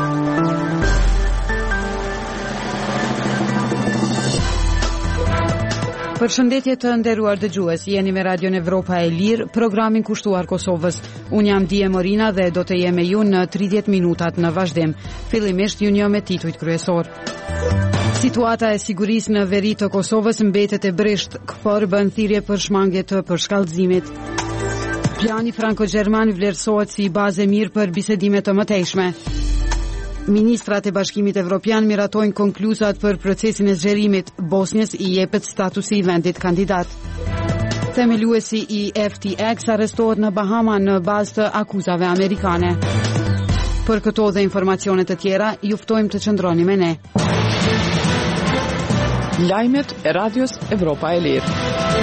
Përshëndetje të nderuar dëgjues, jeni me Radion Evropa e Lirë, programin kushtuar Kosovës. Unë jam Dije Morina dhe do të jem me ju në 30 minutat në vazhdim. Fillimisht ju njoh me titujt kryesor. Situata e sigurisë në veri të Kosovës mbetet e brisht, KFOR bën thirrje për shmangje të përshkallëzimit. Plani franko-gjerman vlerësohet si bazë e mirë për bisedime të mëtejshme. Ministrat e Bashkimit Evropian miratojnë konkluzat për procesin e zgjerimit. Bosnjës i jepet statusi i vendit kandidat. Themeluesi i FTX arrestohet në Bahama në bazë të akuzave amerikane. Për këto dhe informacione të tjera, ju ftojmë të qëndroni me ne. Lajmet e Radios Evropa e Lirë.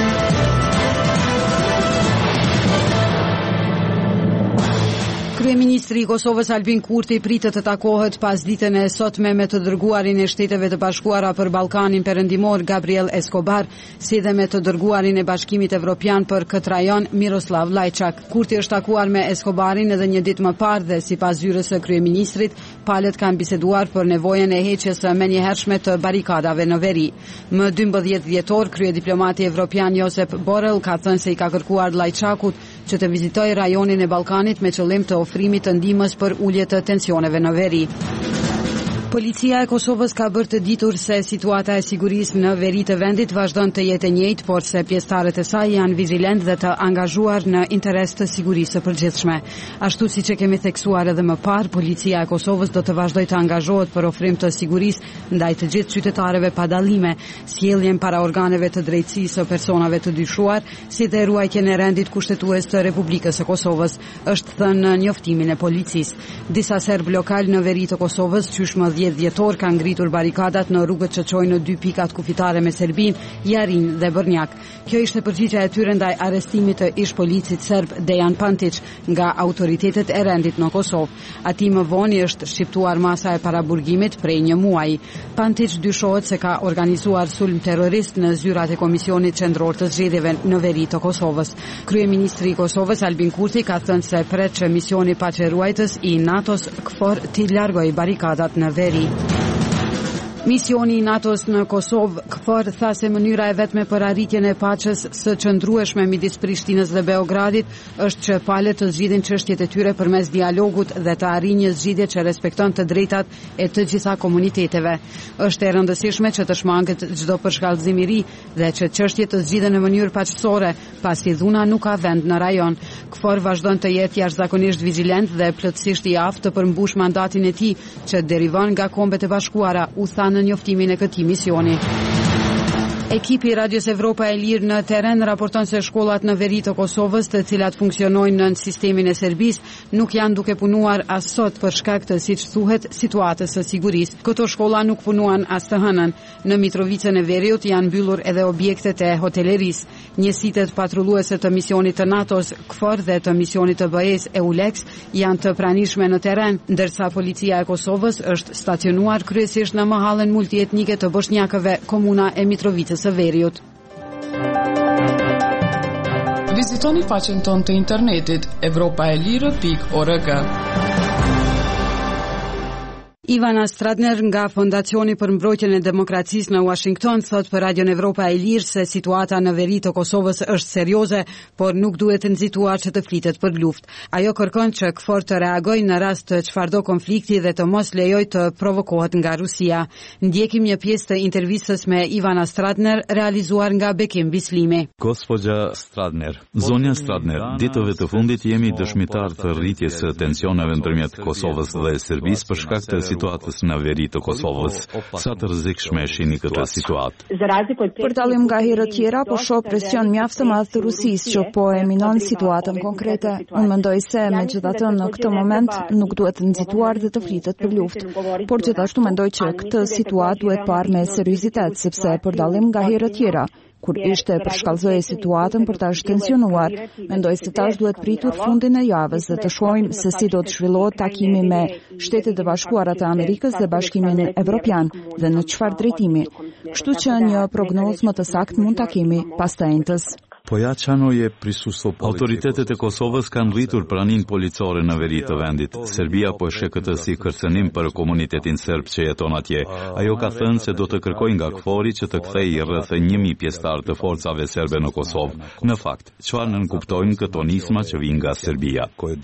Kryeministri i Kosovës Albin Kurti pritet të takohet pas ditën e sotme me të dërguarin e Shteteve të Bashkuara për Ballkanin Perëndimor Gabriel Escobar, si dhe me të dërguarin e Bashkimit Evropian për këtë rajon Miroslav Lajçak. Kurti është takuar me Escobarin edhe një ditë më parë dhe sipas zyrës së kryeministrit, palët kanë biseduar për nevojën e heqjes së menjëhershme të barikadave në veri. Më 12 dhjetor, kryediplomati evropian Josep Borrell ka thënë se i ka kërkuar Lajçakut që të vizitojë rajonin e Ballkanit me qëllim të ofrimit të ndihmës për ulje të tensioneve në veri. Policia e Kosovës ka bërë të ditur se situata e sigurisë në veri të vendit vazhdon të jetë e njëjtë, por se pjesëtarët e saj janë vizilent dhe të angazhuar në interes të sigurisë së përgjithshme. Ashtu siç e kemi theksuar edhe më parë, Policia e Kosovës do të vazhdojë të angazhohet për ofrim të sigurisë ndaj të gjithë qytetarëve pa dallime, sjelljen para organeve të drejtësisë së personave të dyshuar, si dhe ruajtjen e rendit kushtetues të Republikës së Kosovës, është thënë në njoftimin e policisë. Disa serb lokal në veri të Kosovës, qysh më 10 dhjetor, kanë ngritur barikadat në rrugët që çojnë në dy pikat kufitare me Serbinë, Jarin dhe Brnjak. Kjo ishte përgjigjja e tyre ndaj arrestimit të ish policit serb Dejan Pantić nga autoritetet e rendit në Kosovë. Ati më vonë është shqiptuar masa e paraburgimit prej një muaji. Pantić dyshohet se ka organizuar sulm terrorist në zyrat e Komisionit Qendror të Zgjedhjeve në veri të Kosovës. Kryeministri i Kosovës Albin Kurti ka thënë se pret që misioni paqeruajtës i NATO-s KFOR t'i largojë barikadat në veri. Misioni i NATO-s në Kosovë, KFOR, tha se mënyra e vetme për arritjen e paqes së qëndrueshme midis Prishtinës dhe Beogradit është që palët të zgjidhin çështjet e tyre përmes dialogut dhe të arrijë një zgjidhje që respekton të drejtat e të gjitha komuniteteve. Është e rëndësishme që të shmanget çdo përshkallëzim i ri dhe që çështjet të zgjidhen në mënyrë paqësore, pasi dhuna nuk ka vend në rajon. KFOR vazhdon të jetë jashtëzakonisht vigjilent dhe plotësisht i aftë të përmbush mandatin e tij që derivon nga Kombet e Bashkuara, u tha në njoftimin e këtij misioni. Ekipi i Radios Evropa e Lirë në terren raporton se shkollat në veri të Kosovës, të cilat funksionojnë në sistemin e Serbisë, nuk janë duke punuar as sot për shkak të, siç thuhet, situatës së sigurisë. Këto shkolla nuk punuan as të hënën. Në Mitrovicën e Veriut janë mbyllur edhe objektet e hotelerisë. Njësitet patrulluese të misionit të NATO-s, KFOR dhe të misionit të BE-s EULEX janë të pranishme në terren, ndërsa policia e Kosovës është stacionuar kryesisht në mahallën multietnike të bosnjakëve, komuna e Mitrovicës së Veriut. Vizitoni faqen tonë të internetit evropaelire.org. Ivana Stradner nga Fondacioni për Mbrojtjen e Demokracisë në Washington thot për Radion Evropa e Lirë se situata në veri të Kosovës është serioze, por nuk duhet të nxituar që të flitet për luftë. Ajo kërkon që KFOR të reagojë në rast të çfarëdo konflikti dhe të mos lejojë të provokohet nga Rusia. Ndjekim një pjesë të intervistës me Ivana Stradner realizuar nga Bekim Bislimi. Gospođa Stradner, zonja Stradner, ditëve të fundit jemi dëshmitar të rritjes së tensioneve ndërmjet Kosovës dhe Serbisë për shkak të situatës në veri të Kosovës. Sa të rrezikshme shihni këtë situatë? Për dallim nga herët tjera, po shoh presion mjaft të madh të Rusisë që po e minon situatën konkrete. Unë mendoj se megjithatë në këtë moment nuk duhet të nxituar dhe të flitet për luftë, por gjithashtu mendoj që këtë situatë duhet parë me seriozitet, sepse për dallim nga herët tjera, kur ishte përshkallëzoje situatën për ta shtensionuar, mendoj se tash duhet pritur fundin e javës dhe të shohim se si do të zhvillohet takimi me Shtetet e Bashkuara të Amerikës dhe Bashkimin Evropian dhe në çfarë drejtimi. Kështu që një prognozë më të saktë mund ta kemi pas të enjtës. Autoritetet e Kosovës kanë rritur praninë policore në veri të vendit. Serbia po sheh këtë si kërcënim për komunitetin serb që jeton atje. Ajo ka thënë se do të kërkojë nga KFOR-i që të kthejë rreth 1000 pjesëtar të forcave serbe në Kosovë. Në fakt, çfarë nënkuptojnë këto nisma që vijnë nga Serbia?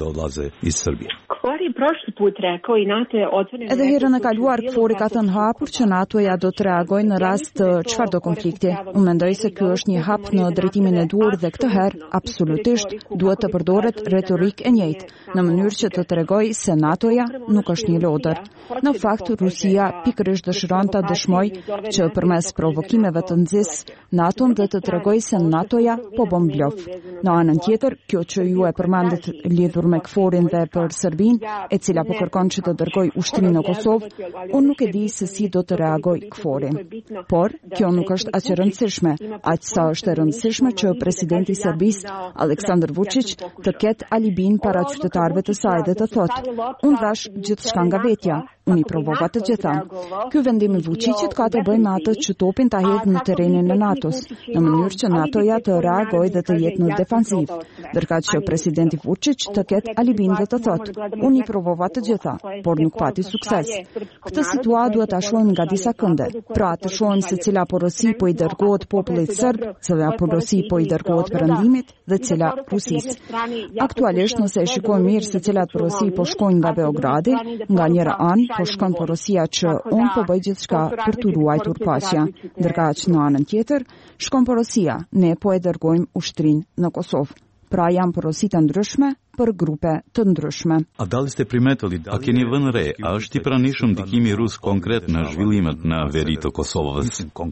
Edhe herën e kaluar KFOR-i ka thënë hapur që NATO-ja do të reagojë në rast të çfarëdo konflikti. Unë mendoj se ky është një hap në drejtimin e duhur dhe këtë herë absolutisht duhet të përdoret retorikë e njëjtë, në mënyrë që të tregojë se NATO-ja nuk është një lodër. Në fakt, Rusia pikërisht dëshiron ta dëshmojë që përmes provokimeve të nxjisë NATO-n dhe të tregojë se NATO-ja po bën blof. Në anën tjetër, kjo që ju e përmendet lidhur me KFOR-in dhe për Serbinë, e cila po kërkon që të dërgojë ushtri në Kosovë, unë nuk e di se si do të reagojë KFOR-i. Por kjo nuk është aq e rëndësishme, aq sa është e rëndësishme që presidenti i Serbisë, Aleksandar Vučić, të ketë alibin para qytetarëve të saj dhe të thotë: "Unë thash gjithçka nga vetja, unë i provova të gjitha." Ky vendim i Vučićit ka të bëjë me atë që topin ta hedhë në terrenin e NATO-s, në mënyrë që NATO-ja të reagojë dhe të jetë në defanziv, ndërkaq që presidenti Vučić të ketë alibin dhe të thotë: "Unë i provova të gjitha, por nuk pati sukses." Këtë situatë duhet ta shohim nga disa kënde. Pra, të shohim se cila porosi po i dërgohet popullit serb, cila porosi po i dërgohet perëndimit dhe cila Rusisë. Aktualisht, nëse e shikojmë mirë se cilat porosi po shkojnë nga Beogradi, nga njëra anë po shkon porosia që unë po bëj gjithçka për të ruajtur paqja, ndërkaq në anën tjetër shkon porosia ne po e dërgojmë ushtrinë në Kosovë. Pra janë porosi të ndryshme për grupe të ndryshme. A keni vënë re, a është i pranishëm ndikimi rus konkret në zhvillimet në veri të Kosovës?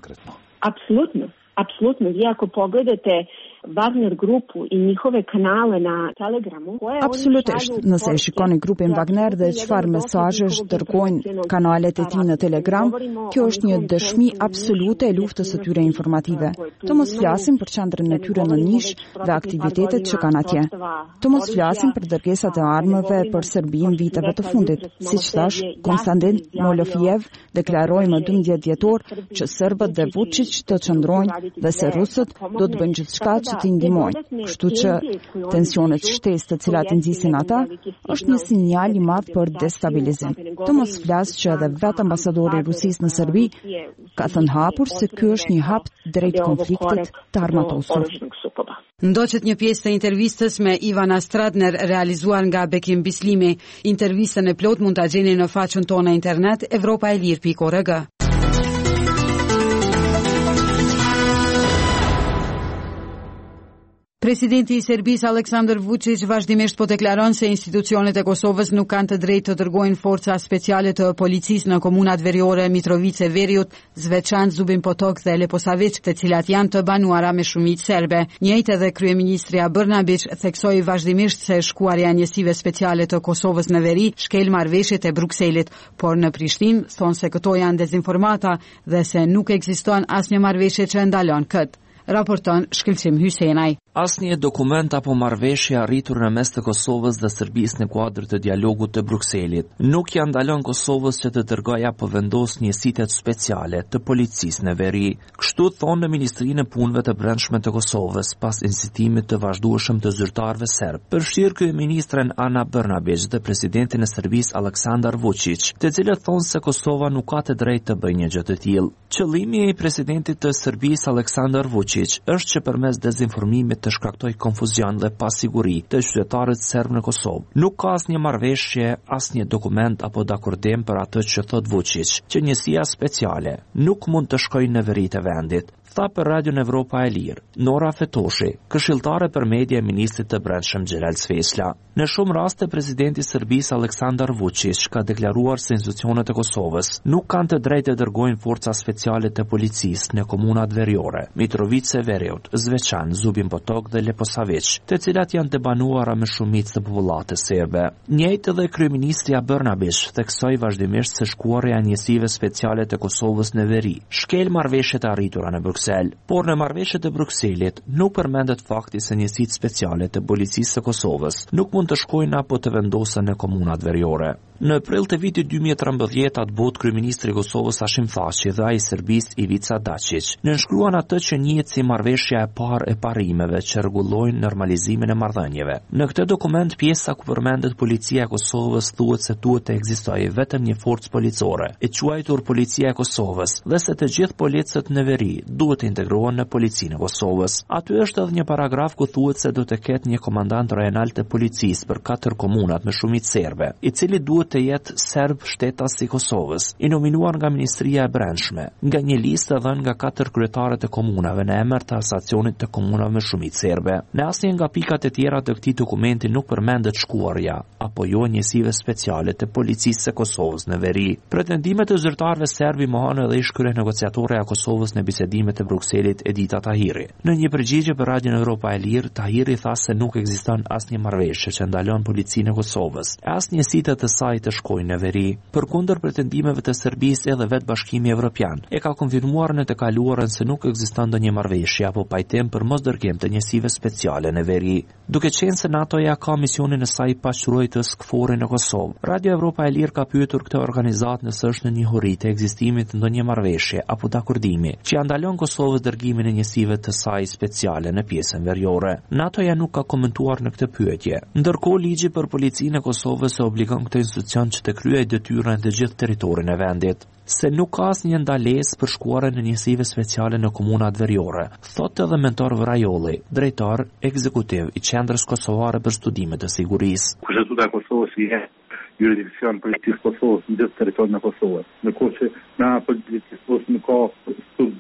Apsolutno. Vi ako pogledate Wagner grupu i njihove kanale na Telegramu. Absolutisht, nëse e shikoni grupin Wagner dhe çfarë mesazhesh dërgojnë kanalet e tij në Telegram, kjo është një dëshmi absolute e luftës së tyre informative. Të mos flasim për qendrën e tyre në Nish dhe aktivitetet që kanë atje. Të mos flasim për dërgesat e armëve për Serbinë viteve të fundit. Siç thash, Konstantin Molofiev deklaroi më 12 dhjetor që serbët dhe Vučić të çndrojnë dhe se rusët do të bëjnë gjithçka që t'i ndihmojnë. Kështu që tensionet shtesë të cilat nxisin ata është një sinjal i madh për destabilizim. Të mos flas që edhe vetë ambasadori i Rusisë në Serbi ka thënë hapur se ky është një hap drejt konfliktit të armatosur. Ndoqet një pjesë të intervistës me Ivana Stradner realizuar nga Bekim Bislimi. Intervistën e plot mund ta gjeni në faqen tonë në internet evropaelir.org. Presidenti i Serbisë Aleksandar Vučić vazhdimisht po deklaron se institucionet e Kosovës nuk kanë të drejtë të dërgojnë forca speciale të policisë në komunat veriore Mitrovice Veriut, Zvečan, Zubin Potok dhe Leposavić, të cilat janë të banuara me shumicë serbe. Njëjtë edhe kryeministria Brnabić theksoi vazhdimisht se shkuarja e njësive speciale të Kosovës në veri shkel marrëveshjet e Brukselit, por në Prishtinë thonë se këto janë dezinformata dhe se nuk ekziston asnjë marrëveshje që ndalon këtë. Raporton Shkëlqim Hysenaj. Asnjë dokument apo marrëveshje arritur në mes të Kosovës dhe Serbisë në kuadër të dialogut të Brukselit nuk ja ndalon Kosovës që të dërgojë apo vendos njësitë speciale të policisë në veri. Kështu thonë në Ministrinë e Punëve të Brendshme të Kosovës pas incitimit të vazhdueshëm të zyrtarëve serb. Përfshir kryeministren Ana Brnabić dhe presidentin e Serbisë Aleksandar Vučić, të cilët thonë se Kosova nuk ka të drejtë të bëjë një gjë të tillë. Qëllimi i presidentit të Serbisë Aleksandar Vučić është që përmes dezinformimit të shkaktoj konfuzion dhe pasiguri të qytetarët serb në Kosovë. Nuk ka asnjë marrëveshje, asnjë dokument apo dakordim për atë që thot Vučić, që njësia speciale nuk mund të shkojë në veri të vendit. Tha për Radion Evropa e Lirë, Nora Fetoshi, këshilltare për media e ministrit të Brendshëm Xhelal Svesla. Në shumë raste presidenti i Serbisë Aleksandar Vučić ka deklaruar se institucionet e Kosovës nuk kanë të drejtë të dërgojnë forca speciale të policisë në komunat veriore, Mitrovice Veriut, Zvečan, Zubin Potok dhe Leposavić, të cilat janë të banuara me shumicë të popullatës serbe. Njëjtë edhe kryeministria Brnabić theksoi vazhdimisht se shkuarja e njësive speciale të Kosovës në veri shkel marrëveshjet e arritura në por në marrëveshjet e Brukselit nuk përmendet fakti se njësitë speciale të policisë së Kosovës nuk mund të shkojnë apo të vendosen në komunat veriore. Në prill të vitit 2013 atë bot kryeministri i Kosovës Hashim Thaçi dhe ai i Serbisë Ivica Dačić nënshkruan atë që njihet si marrëveshja e parë e parimeve që rregullojnë normalizimin e marrëdhënieve. Në këtë dokument pjesa ku përmendet policia e Kosovës thuhet se duhet të ekzistojë vetëm një forcë policore, e quajtur Policia e Kosovës, dhe se të gjithë policët në veri duhet të integrohen në Policinë e Kosovës. Aty është edhe një paragraf ku thuhet se do të ketë një komandant rajonal të policisë për 4 komunat me shumicë serbe, i cili duhet të jetë serb shtetas i Kosovës, i nominuar nga Ministria e Brendshme, nga një listë dhënë nga 4 kryetarët e komunave në emër të asacionit të komunave me shumicë serbe. Në asnjë nga pikat e tjera të këtij dokumenti nuk përmendet shkuarja apo jo njësive speciale të policisë së Kosovës në veri. Pretendimet e zyrtarëve serbi mohon edhe ish kryenegociatorja e Kosovës në bisedimet e Brukselit Edita Tahiri. Në një përgjigje për Radion Evropa e Lirë, Tahiri tha se nuk ekziston asnjë marrëveshje që ndalon policinë e Kosovës, asnjë site të saj të shkojnë në veri. Përkundër pretendimeve të Serbisë, edhe vetë Bashkimi Evropian e ka konfirmuar në të kaluarën se nuk ekziston ndonjë marrëveshje apo pajtim për mosdërgim të njësive speciale në veri. Duke qenë se NATO-ja ka misionin e saj paqruajtës KFOR në Kosovë, Radio Evropa e Lirë ka pyetur këtë organizatë nëse është në njohuri të ekzistimit të ndonjë marrëveshje apo dakordimi që ja ndalon Kosovës dërgimin e njësive të saj speciale në pjesën veriore. NATO-ja nuk ka komentuar në këtë pyetje. Ndërkohë, ligji për policinë e Kosovës e obligon këtë institucion që të kryejë detyrën të gjithë territorin e vendit. Se nuk ka asnjë ndalesë për shkuarjen e njësive speciale në komunat veriore, thotë edhe mentor Vrajolli, drejtor ekzekutiv i Qendrës Kosovare për Studime të Sigurisë. Kushtetuta e Kosovës i jurisdikcion policisë Kosovës në gjithë territorin e Kosovës. Ndërkohë që na policisë Kosovës nuk ka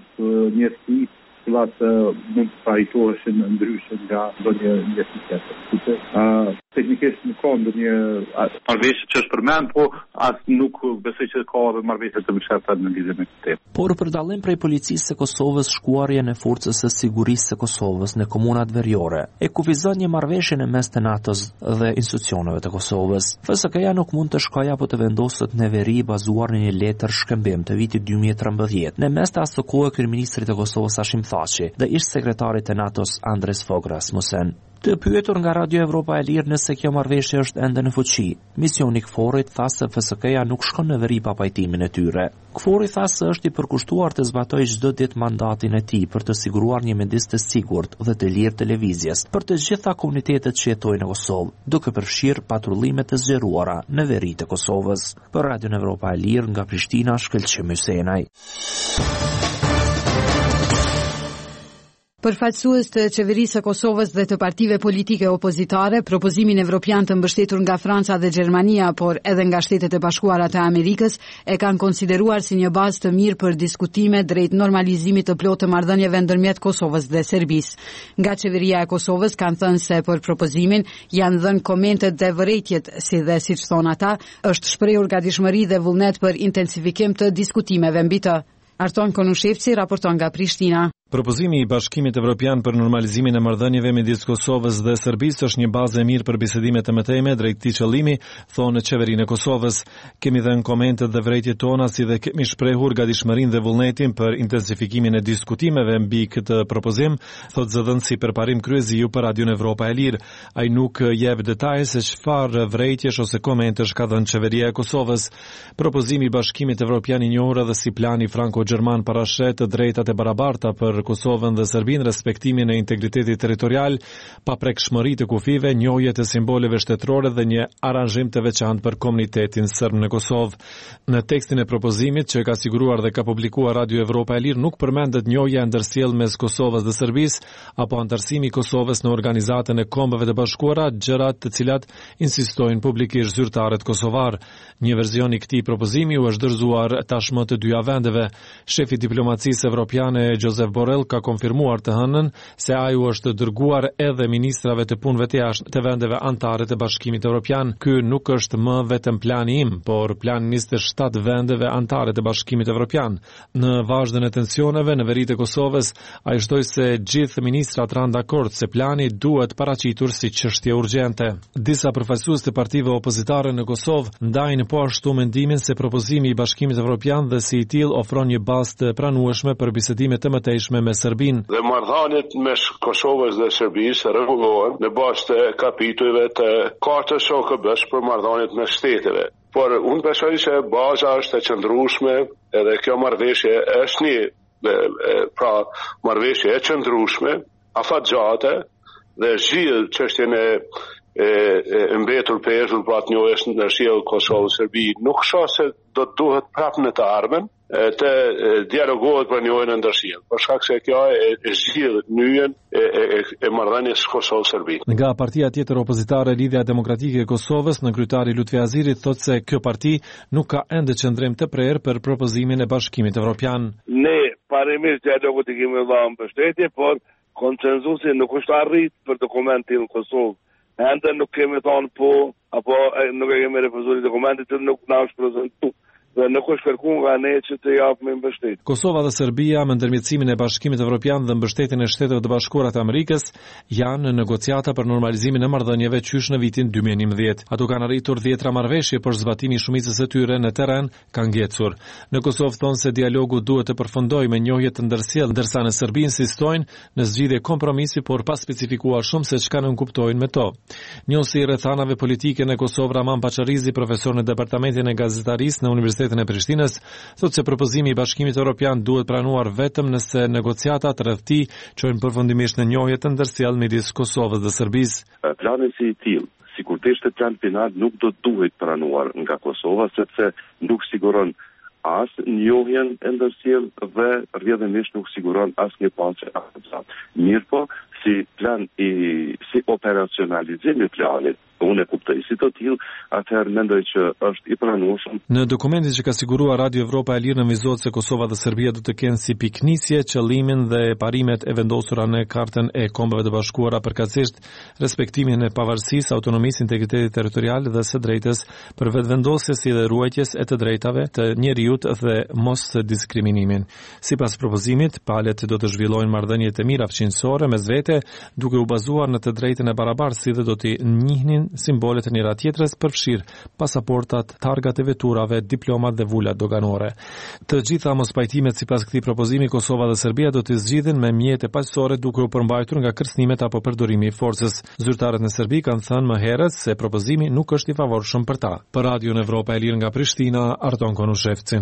njësi cilat mund të pajtoheshin ndryshe nga ndonjë njësi tjetër. Teknikisht nuk ka ndonjë marrëveshje që është përmend, po as nuk besoj që ka edhe marrëveshje të mëqeta në lidhje me këtë. Por për dallim prej policisë së Kosovës, shkuarja në forcës së sigurisë së Kosovës në komunat veriore e kufizon një marrëveshje në mes të NATO-s dhe institucioneve të Kosovës. FSK-ja nuk mund të shkojë apo të vendoset në veri bazuar në një letër shkëmbim të vitit 2013 në mes të asaj kohe kryeministrit të Kosovës Hashim Thaçi dhe ish sekretarit të NATO-s Andres Fogh Rasmussen. Të pyetur nga Radio Evropa e Lirë nëse kjo marrëveshje është ende në fuqi, misioni i KFOR-it tha se FSK-ja nuk shkon në veri pa pajtimin e tyre. KFOR-i tha se është i përkushtuar të zbatojë çdo ditë mandatin e tij për të siguruar një mjedis të sigurt dhe të lirë televizjes për të gjitha komunitetet që jetojnë në Kosovë, duke përfshirë patrullime të zgjeruara në veri të Kosovës. Për Radio Evropa e Lirë nga Prishtina, Shkëlqim Hysenaj. Përfaqësues të qeverisë së Kosovës dhe të partive politike opozitare, propozimin evropian të mbështetur nga Franca dhe Gjermania, por edhe nga Shtetet e Bashkuara të Amerikës, e kanë konsideruar si një bazë të mirë për diskutime drejt normalizimit të plotë të marrëdhënieve ndërmjet Kosovës dhe Serbisë. Nga qeveria e Kosovës kanë thënë se për propozimin janë dhënë komentet dhe vërejtjet, si dhe siç thonë ata, është shprehur gatishmëri dhe vullnet për intensifikim të diskutimeve mbi të. Arton Konushevci raporton nga Prishtina. Propozimi i Bashkimit Evropian për normalizimin e marrëdhënieve midis Kosovës dhe Serbisë është një bazë e mirë për bisedimet e mëtejme drejt këtij qëllimi, thonë qeverinë e Kosovës. Kemi dhënë komentet dhe vërejtjet tona, si dhe kemi shprehur gatishmërinë dhe vullnetin për intensifikimin e diskutimeve mbi këtë propozim, thotë zëdhënësi përparim kryesiu për Radion Evropa e Lirë. Ai nuk jep detaje se çfarë vërejtjesh ose komentesh ka dhënë qeveria e Kosovës. Propozimi i Bashkimit Evropian i njohur edhe si plani franko-gjerman parashet të drejtat e barabarta për Kosovën dhe Serbinë, respektimin e integritetit territorial, paprekshmëri të kufive, njohje të simboleve shtetërore dhe një aranzhim të veçantë për komunitetin serb në Kosovë. Në tekstin e propozimit që ka siguruar dhe ka publikuar Radio Evropa e Lirë nuk përmendet njohja e ndërsjellë mes Kosovës dhe Serbisë apo antarësimi i Kosovës në Organizatën e Kombeve të Bashkuara, gjërat të cilat insistojnë publikisht zyrtarët kosovar. Një version i këtij propozimi u është dorëzuar tashmë të dyja vendeve. Shefi i diplomacisë evropiane Josep Borrell ka konfirmuar të hënën se ai u është dërguar edhe ministrave të punëve të jashtme të vendeve anëtare të Bashkimit Evropian. Ky nuk është më vetëm plani im, por plani 27 vendeve anëtare të Bashkimit Evropian. Në vazhdën e tensioneve në veri të Kosovës, ai shtoi se gjithë ministrat ranë dakord se plani duhet paraqitur si çështje urgjente. Disa përfaqësues të partive opozitare në Kosovë ndajnë po ashtu mendimin se propozimi i Bashkimit Evropian dhe si i tillë ofron një bazë të pranueshme për bisedime të mëtejshme me Serbinë. Dhe marrëdhëniet mes Kosovës dhe Serbisë rregullohen në bazë të kapitujve të Kartës OKB-s për marrëdhëniet mes shteteve. por unë besoj se baza është e qëndrueshme edhe kjo marrëveshje është një marrëveshje e qëndrueshme, afatgjate dhe zgjidh çështjen e mbetur peshur pa të njohjes ndërshjellë Kosovë-Serbi. Nuk shoh se do të duhet prapë në të ardhmen të dialogohet për njohjen e ndërshjellë, për shkak se kjo e zgjidh nyjen e marrëdhënies Kosovë-Serbi. Nga partia tjetër opozitare Lidhja Demokratike e Kosovës, nënkryetari Lutfi Azirit thotë se kjo parti nuk ka ende qëndrim të prerë për propozimin e Bashkimit Evropian. Ne parimisht dialogut i kemi dhënë mbështetje, por konsenzusi nuk është arrit për dokumentin në Kosovë. Ende nuk kemi thonë po, apo nuk e kemi refuzuar dokumentin që nuk na është prezentuar. Dhe nuk është kërkuar nga ne që të japim mbështetje. Kosova dhe Serbia me ndërmjetësimin e Bashkimit Evropian dhe mbështetjen e Shteteve të Bashkuara të Amerikës janë në negociata për normalizimin e marrëdhënieve qysh në vitin 2011. Ato kanë arritur 10 marrëveshje, por zbatimi i shumicës së tyre në terren ka ngjecur. Në Kosovë thonë se dialogu duhet të përfundojë me njohje të ndërsjellë, ndërsa në Serbi insistojnë në zgjidhje kompromisi, por pa specifikuar shumë se çka nënkuptojnë me to. Njësi i rrethanave politike në Kosovë, Raman Paçarizi, profesor në departamentin e gazetarisë në Universitetin e Prishtinës, thotë se propozimi i Bashkimit Evropian duhet pranuar vetëm nëse negociatat rreth tij çojnë përfundimisht në njohje të ndërsjellë midis Kosovës dhe Serbisë. Plani si i tillë, sikur të ishte plan final, nuk do duhet pranuar nga Kosova, sepse nuk siguron as njohjen e ndërsjellë dhe rrjedhimisht nuk siguron as një paqe aktuale. Mirpo, si plan si operacionalizimi i planit, unë e kuptoj si të tillë, atëherë mendoj që është i pranueshëm. Në dokumentin që ka siguruar Radio Evropa e Lirë nënvizohet se Kosova dhe Serbia do të kenë si piknisje qëllimin dhe parimet e vendosura në Kartën e Kombeve të Bashkuara, përkatësisht respektimin e pavarësisë, autonomisë, integritetit territorial dhe së drejtës për vetëvendosjes si dhe ruajtjes e të drejtave të njeriut dhe mos diskriminimin. Sipas propozimit, palët do të zhvillojnë marrëdhënie të mira fqinjësore mes vete, duke u bazuar në të drejtën e barabartë, si dhe do të njihnin simbolet e njëra tjetrës, përfshirë pasaportat, targat e veturave, diplomat dhe vulat doganore. Të gjitha mospajtimet sipas këtij propozimi, Kosova dhe Serbia do të zgjidhen me mjete paqësore, duke u përmbajtur nga kërcënimet apo përdorimi i forcës. Zyrtarët në Serbi kanë thënë më herët se propozimi nuk është i favorshëm për ta. Për Radio Evropa e Lirë nga Prishtina, Arton Konushevci.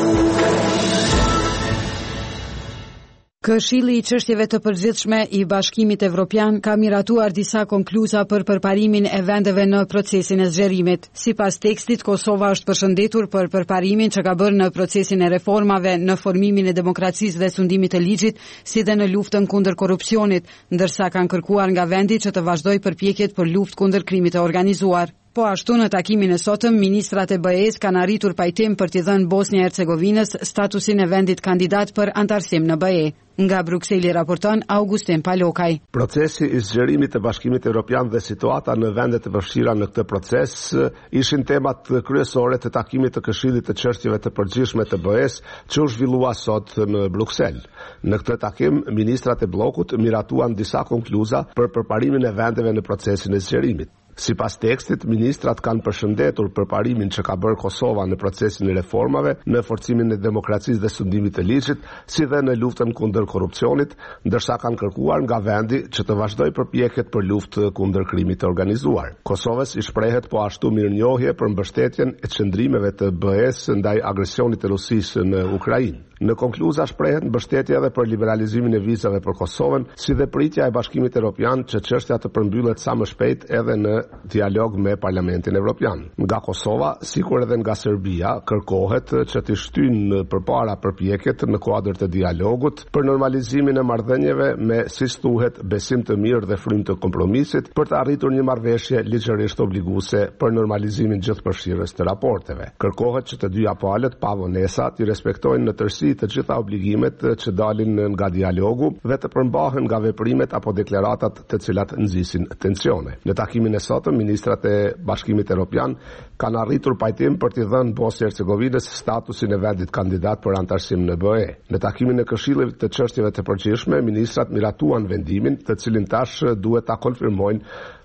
Këshilli i çështjeve të përgjithshme i Bashkimit Evropian ka miratuar disa konkluza për përparimin e vendeve në procesin e zgjerimit. Sipas tekstit, Kosova është përshëndetur për përparimin që ka bërë në procesin e reformave, në formimin e demokracisë dhe sundimit të ligjit, si dhe në luftën kundër korrupsionit, ndërsa kanë kërkuar nga vendi që të vazhdojë përpjekjet për luftë kundër krimit të organizuar. Po ashtu, në takimin e sotëm, ministrat e BE-s kanë arritur pajtim për t'i dhënë Bosnia-Hercegovinës statusin e vendit kandidat për antarësim në BE. Nga Brukseli raporton Augustin Palokaj. Procesi i zgjerimit të Bashkimit Evropian dhe situata në vendet e përfshira në këtë proces ishin temat kryesore të takimit të Këshillit të çështjeve të përgjithshme të BE-s që u zhvillua sot në Bruksel. Në këtë takim, ministrat e bllokut miratuan disa konkluza për përparimin e vendeve në procesin e zgjerimit. Sipas tekstit, ministrat kanë përshëndetur përparimin që ka bërë Kosova në procesin e reformave, në forcimin e demokracisë dhe sundimit të ligjit, si dhe në luftën kundër korrupsionit, ndërsa kanë kërkuar nga vendi që të vazhdojë përpjekjet për luftë kundër krimit të organizuar. Kosovës i shprehet po ashtu mirënjohje për mbështetjen e qëndrimeve të BE-s ndaj agresionit të Rusisë në Ukrainë. Në konkluza shprehet mbështetje edhe për liberalizimin e vizave për Kosovën, si dhe pritja e Bashkimit Evropian që çështja të përmbyllet sa më shpejt edhe në dialog me Parlamentin Evropian. Nga Kosova, sikur edhe nga Serbia, kërkohet që të shtyjnë përpara përpjekjet në kuadër të dialogut për normalizimin e marrëdhënieve me, siç thuhet, besim të mirë dhe frym të kompromisit për të arritur një marrëveshje ligjërisht obliguese për normalizimin gjithëpërfshirës të raporteve. Kërkohet që të dyja palët pa vonesa të respektojnë në tërësi të gjitha obligimet që dalin nga dialogu dhe të përmbahen nga veprimet apo deklaratat të cilat nxisin tensione. Në takimin e sotëm, ministrat e Bashkimit Evropian kanë arritur pajtim për t'i dhënë Bosnjë-Hercegovinës statusin e vendit kandidat për antarësim në BE. Në takimin e Këshillit të çështjeve të përgjithshme, ministrat miratuan vendimin, të cilin tash duhet ta konfirmojnë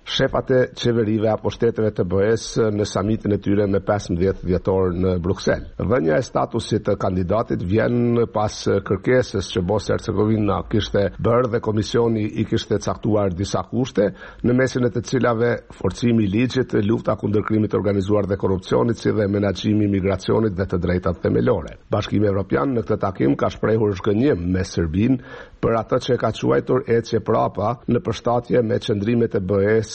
shefat e qeverive apo shteteve të BE-s në samitin e tyre me 15 dhjetor në Bruksel. Dhënia e statusit të kandidatit vjen pas kërkesës që Bosnia-Hercegovina kishte bërë dhe komisioni i kishte caktuar disa kushte, në mesin e të cilave forcimi i ligjit, lufta kundër krimit organizuar dhe korrupsionit, si dhe menaxhimi i migracionit dhe të drejtat themelore. Bashkimi Evropian në këtë takim ka shprehur zhgënjim me Serbinë për atë që ka quajtur ecje prapa në përshtatje me qëndrimet e BE-s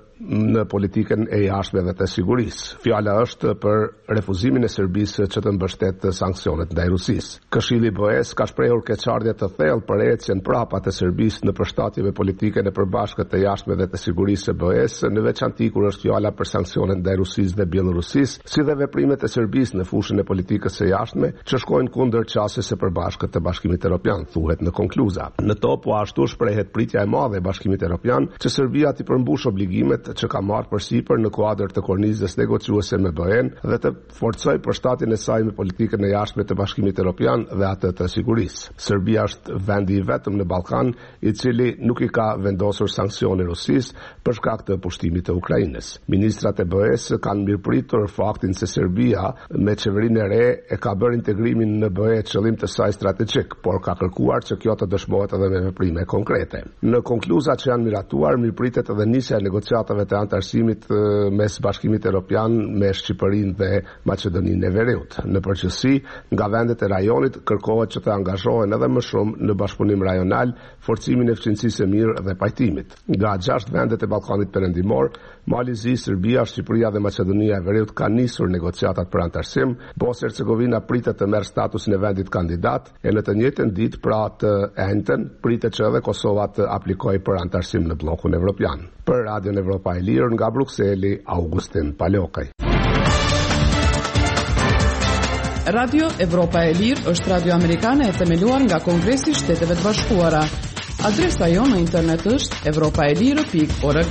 në politikën e jashtme dhe të sigurisë. Fjala është për refuzimin e Serbisë që të mbështet sanksionet ndaj Rusisë. Këshilli i BE-s ka shprehur keqardhje të thellë për ecjen prapa të Serbisë në përshtatje me politikën e përbashkët të jashtme dhe të sigurisë së BE-s, në veçanti kur është fjala për sanksionet ndaj Rusisë dhe Bielorusisë, si dhe veprimet e Serbisë në fushën e politikës së jashtme që shkojnë kundër qasjes së përbashkët të Bashkimit Evropian, thuhet në konkluza. Në to po ashtu shprehet pritja e madhe e Bashkimit Evropian që Serbia t'i përmbush obligimet që ka marrë përsipër në kuadër të kornizës negociuese me BE-n dhe të forcojë përshtatjen e saj me politikën e jashtme të Bashkimit Evropian dhe atë të sigurisë. Serbia është vendi i vetëm në Ballkan i cili nuk i ka vendosur sanksione Rusisë për shkak të pushtimit të Ukrainës. Ministrat e BE-s kanë mirëpritur faktin se Serbia me qeverinë e re e ka bërë integrimin në BE qëllim të saj strategjik, por ka kërkuar që kjo të dëshmohet edhe me veprime konkrete. Në konkluzat që janë miratuar, mirëpritet edhe nisja e negociatave të antarësimit mes Bashkimit Evropian me Shqipërinë dhe Maqedoninë e Veriut. Në përgjithësi, nga vendet e rajonit kërkohet që të angazhohen edhe më shumë në bashkëpunim rajonal, forcimin e fuqisë së mirë dhe pajtimit. Nga 6 vendet e Ballkanit Perëndimor, Mali Zi, Serbia, Shqipëria dhe Maqedonia e Veriut kanë nisur negociatat për antarësim. Bosnia-Hercegovina pritet të merr statusin e vendit kandidat e në të njëjtën ditë, pra të enjtën, pritet që edhe Kosova të aplikojë për antarësim në bllokun evropian. Për Radion Evropa e Lirë nga Brukseli, Augustin Palokaj. Radio Evropa e Lirë është radio amerikane e themeluar nga Kongresi i Shteteve të Bashkuara. Adresa jonë në internet është europaelire.org.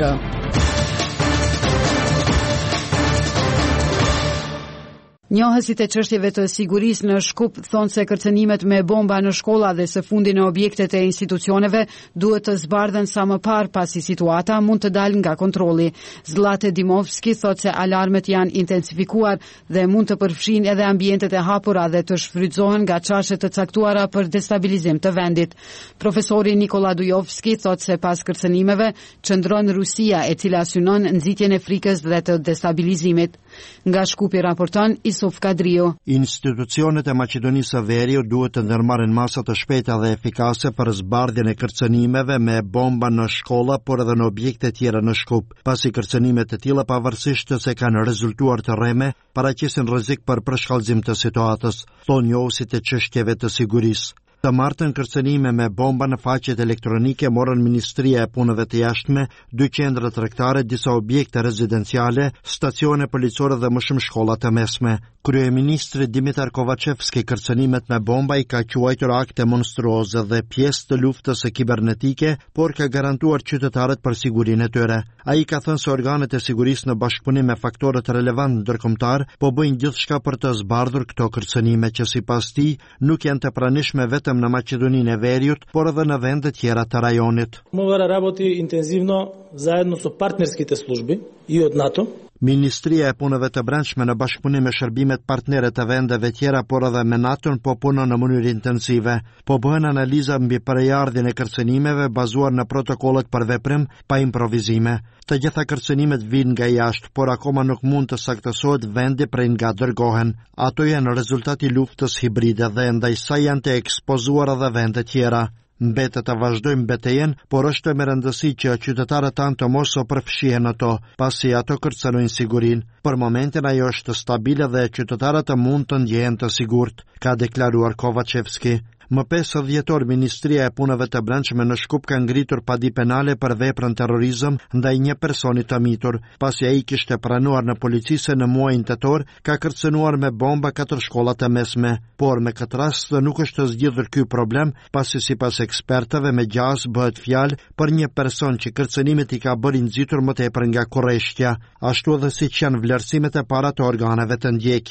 Njohësit e çështjeve të sigurisë në Shkup thonë se kërcënimet me bomba në shkolla dhe së fundi në objektet e institucioneve duhet të zbardhen sa më parë pasi situata mund të dalë nga kontrolli. Zlate Dimovski thotë se alarmet janë intensifikuar dhe mund të përfshin edhe ambientet e hapura dhe të shfrytëzohen nga çashe të caktuara për destabilizim të vendit. Profesori Nikola Dujovski thotë se pas kërcënimeve qëndron Rusia e cila synon nxitjen e frikës dhe të destabilizimit. Nga Shkupi raporton Isuf Kadriu. Institucionet e Maqedonisë së Veriut duhet të ndërmarrin masa të shpejta dhe efikase për zbardhjen e kërcënimeve me bomba në shkolla, por edhe në objekte tjera në Shkup. Pasi kërcënimet e tilla, pavarësisht se kanë rezultuar të rreme, paraqesin rrezik për përshkallëzim të situatës, thonë njohësit e çështjeve të sigurisë. Të martën kërcënime me bomba në faqet elektronike morën Ministria e Punëve të Jashtme, 2 qendra tregtare, disa objekte rezidenciale, stacione policore dhe më shumë shkolla të mesme. Kryeministri Dimitar Kovacevski kërcënimet me bomba i ka quajtur akte monstruoze dhe pjesë të luftës së kibernetike, por ka garantuar qytetarët për sigurinë e tyre. Ai ka thënë se organet e sigurisë në bashkëpunim me faktorët relevant ndërkombëtar po bëjnë gjithçka për të zbardhur këto kërcënime që sipas tij nuk janë të pranishme vetëm në Maqedoninë e Veriut, por edhe në vende tjera të rajonit. МВР работи интензивно заедно со партнерските служби и од НАТО. Ministria e Punëve të Brendshme në bashkëpunim me shërbimet partnere të vendeve tjera, por edhe me NATO-n po punon në mënyrë intensive. Po bëhen analiza mbi përjardhjen e kërcënimeve bazuar në protokollet për veprim pa improvizime. Të gjitha kërcënimet vijnë nga jashtë, por akoma nuk mund të saktësohet vendi prej nga dërgohen. Ato janë rezultati luftës hibride dhe ndaj saj janë të ekspozuar edhe vende tjera. Mbetet të vazhdojmë betejën, por është me rëndësi që qytetarët tanë të mos o përfshihen në to, pasi ato kërcënojnë sigurin. Për momentin ajo është stabile dhe qytetarët të mund të ndjehen të sigurt, ka deklaruar Kovacevski. Më 5 dhjetor, Ministria e Punëve të Brendshme në Shkup ka ngritur padi penale për veprën terrorizëm ndaj një personi të mitur, pasi ai kishte pranuar në polici se në muajin tetor ka kërcënuar me bomba 4 shkollat e mesme, por me këtë rast nuk është zgjidhur ky problem, pasi sipas ekspertëve me gjas bëhet fjalë për një person që kërcënimet i ka bërë nxitur më tepër nga korreshtja, ashtu edhe siç janë vlerësimet e para të organeve të ndjekjes.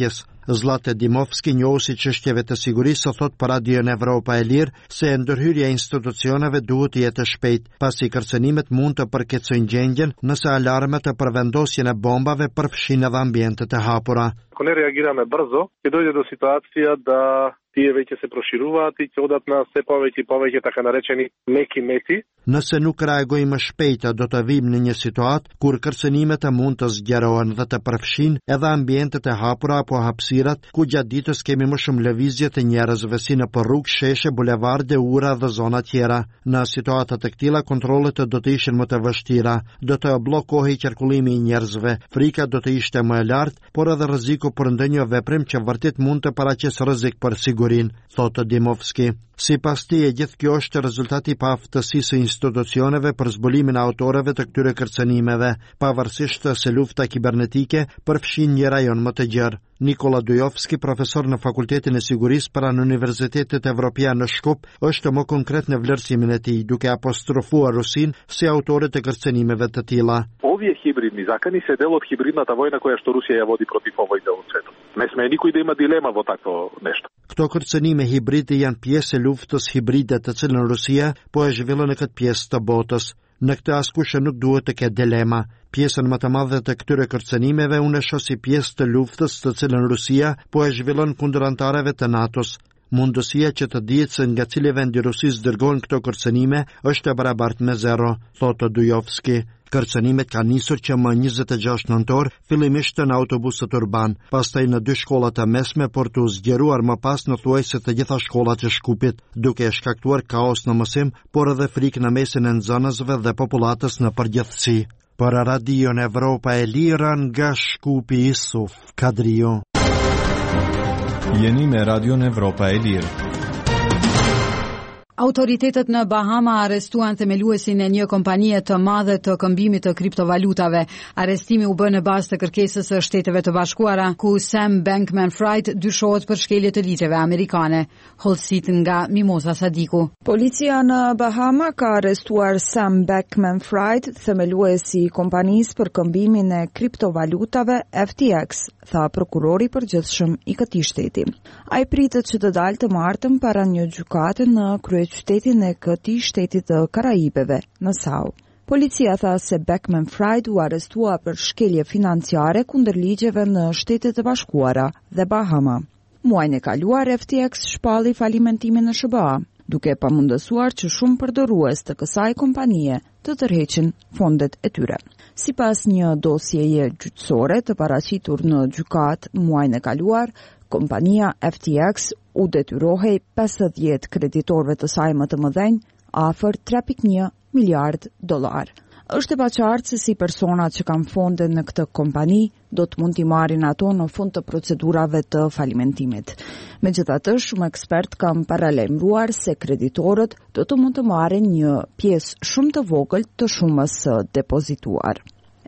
Zlate Dimovski, njohësi çështjeve të sigurisë, thot për Radion Evropa e Lirë se ndërhyrja e institucioneve duhet të jetë shpejt, pasi kërcënimet mund të përkeçojnë gjendjen nëse alarmet e përvendosjen e bombave përfshin edhe ambientet e hapura. Ako ne reagirаме brzo, ќе doјде до ситуација да тие веќе се прошируваат и ќе одат на се повеќе така наречени меки мети. Nëse nuk reagojmë shpejt, do të vim në një situatë kur kërcënimet mund të zgjerohen dhe të përfshin edhe ambientet e hapura apo hapësirat ku gjatë ditës kemi më shumë lëvizje të njerëzve si në rrugë, sheshe, bulevarde, ura dhe zona tjera. Në situata të këtilla kontrollet do të ishin më të vështira, do të bllokohej qarkullimi i njerëzve, frika do të ishte më e lartë, por edhe rreziku për ndonjë veprim që vërtet mund të paraqesë rrezik për sigurinë, thotë Dimovski. Sipas tij, gjithë kjo është rezultati i paaftësisë së institucioneve për zbulimin e autorëve të këtyre kërcënimeve, pavarësisht se lufta kibernetike përfshin një rajon më të gjerë. Nikola Dujovski, profesor në Fakultetin e Sigurisë pranë Universitetit Evropian në Shkup, është më konkret në vlerësimin e tij, duke apostrofuar Rusinë si autore të kërcënimeve të tilla. Овие хибридни закани се дел од хибридната војна која што Русија ја води против овој дел од светот. Не сме никој да има дилема во такво нешто. Këto kërcënime hibride janë pjesë e luftës hibride të cilën Rusia po e zhvillon në këtë pjesë të botës. Në këtë askush nuk duhet të ketë dilema. Pjesën më të madhe të këtyre kërcënimeve unë e shoh si pjesë të luftës të cilën Rusia po e zhvillon kundër anëtarëve të NATO-s. Mundësia që të dihet se nga cili vend i Rusisë dërgohen këto kërcënime është e barabartë me zero, thotë Dujovski. Kërcënimet kanë nisur që më 26 nëntor, fillimisht në autobusët urban, pastaj në 2 shkollat e mesme, por të zgjeruar më pas në thuajse të gjitha shkollat e Shkupit, duke shkaktuar kaos në mësim, por edhe frikë në mesin e nxënësve dhe popullatës në përgjithësi. Për Radion Evropa e Lirë nga Shkupi, Isuf Kadrio. Jeni me Radion Evropa e Lirë. Autoritetet në Bahama arrestuan themeluesin e një kompanie të madhe të këmbimit të kriptovalutave. Arrestimi u bë në bazë të kërkesës së Shteteve të Bashkuara, ku Sam Bankman-Fried dyshohet për shkelje të ligjeve amerikane. Hollësit nga Mimoza Sadiku. Policia në Bahama ka arrestuar Sam Bankman-Fried, themeluesi i kompanisë për këmbimin e kriptovalutave FTX, tha prokurori përgjithshëm i këtij shteti. Ai pritet që të dalë të martën para një gjykate në kryeqytetin e këtij shteti të Karaibeve, Nassau. Policia tha se Bankman-Fried u arrestua për shkelje financiare kundër ligjeve në Shtetet e Bashkuara dhe Bahama. Muajin e kaluar FTX shpalli falimentimin në SBA, duke pamundësuar që shumë përdorues të kësaj kompanie të tërheqin fondet e tyre. Sipas një dosjeje gjyqësore të paraqitur në gjykat muajin e kaluar, kompania FTX u detyrohej 50 kreditorëve të saj më të mëdhenj afër 3.1 miliard dollar. Është e paqartë se si personat që kanë fonde në këtë kompani do të mund t'i marrin ato në fund të procedurave të falimentimit. Megjithatë, shumë ekspert kanë paralajmëruar se kreditorët do të mund të marrin një pjesë shumë të vogël të shumës së depozituar.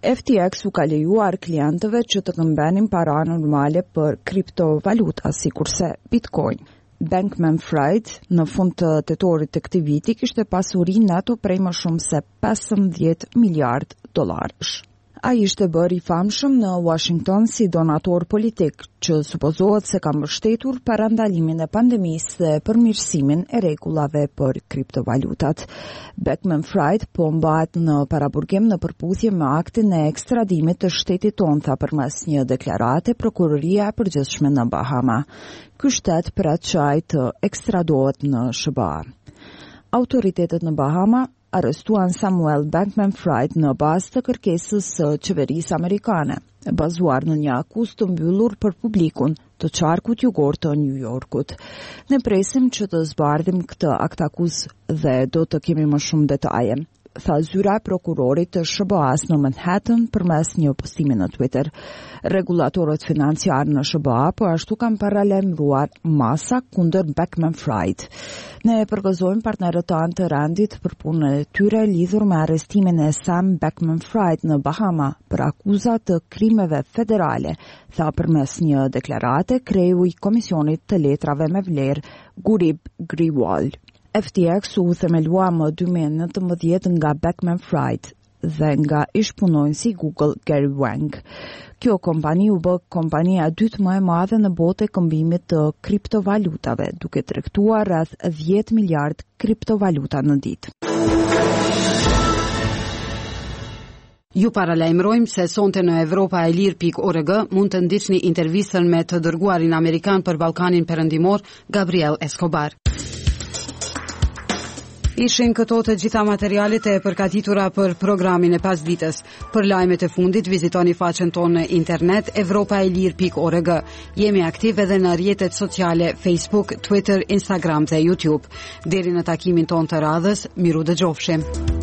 FTX u ka lejuar klientëve që të këmbenin para normale për kriptovaluta, sikurse Bitcoin. Bankman-Fried në fund të tetorit të këtij viti kishte pasuri neto prej më shumë se 15 miliard dollarësh. Ai ishte bërë i famshëm në Washington si donator politik, që supozohet se ka mbështetur parandalimin e pandemisë dhe përmirësimin e rregullave për kriptovalutat. Bankman-Fried po mbahet në paraburgim në përputhje me aktin e ekstradimit të shtetit tonë, tha përmes një deklarate prokuroria e përgjithshme në Bahama. Ky shtet pret që ai të ekstradohet në SBA. Autoritetet në Bahama arrestuan Samuel Bankman-Fried në bazë të kërkesës së qeverisë amerikane, bazuar në një akuzë të mbyllur për publikun të qarkut jugor të New Yorkut. Ne presim që të zbardhim këtë aktakuzë dhe do të kemi më shumë detaje, tha zyra e prokurorit të SBA-s në Manhattan përmes një postimi në Twitter. Rregullatorët financiarë në SBA po ashtu kanë paralajmëruar masa kundër Bankman-Fried. Ne përgëzojmë partnerët tanë të rendit për punën e tyre lidhur me arrestimin e Sam Bankman-Fried në Bahama për akuza të krimeve federale, tha përmes një deklarate kreu i Komisionit të Letrave me Vlerë Gurib Grewal. FTX u themelua më 2019 nga Bankman-Fried. dhe nga ish-punonjësi Google Gary Wang. Kjo kompani u bë kompania e dytë më e madhe në botë e këmbimit të kriptovalutave, duke tregtuar rreth 10 miliard kriptovaluta në ditë. Ju paralajmërojmë se sonte në europaelir.org mund të ndiqni intervistën me të dërguarin amerikan për Ballkanin Perëndimor, Gabriel Escobar. Ishin këto të gjitha materialet e përgatitura për programin e pasditës. Për lajmet e fundit vizitoni faqen tonë në internet europaelir.org. Jemi aktiv edhe në rrjetet sociale Facebook, Twitter, Instagram dhe YouTube. Deri në takimin tonë të radhës, miru dëgjofshim.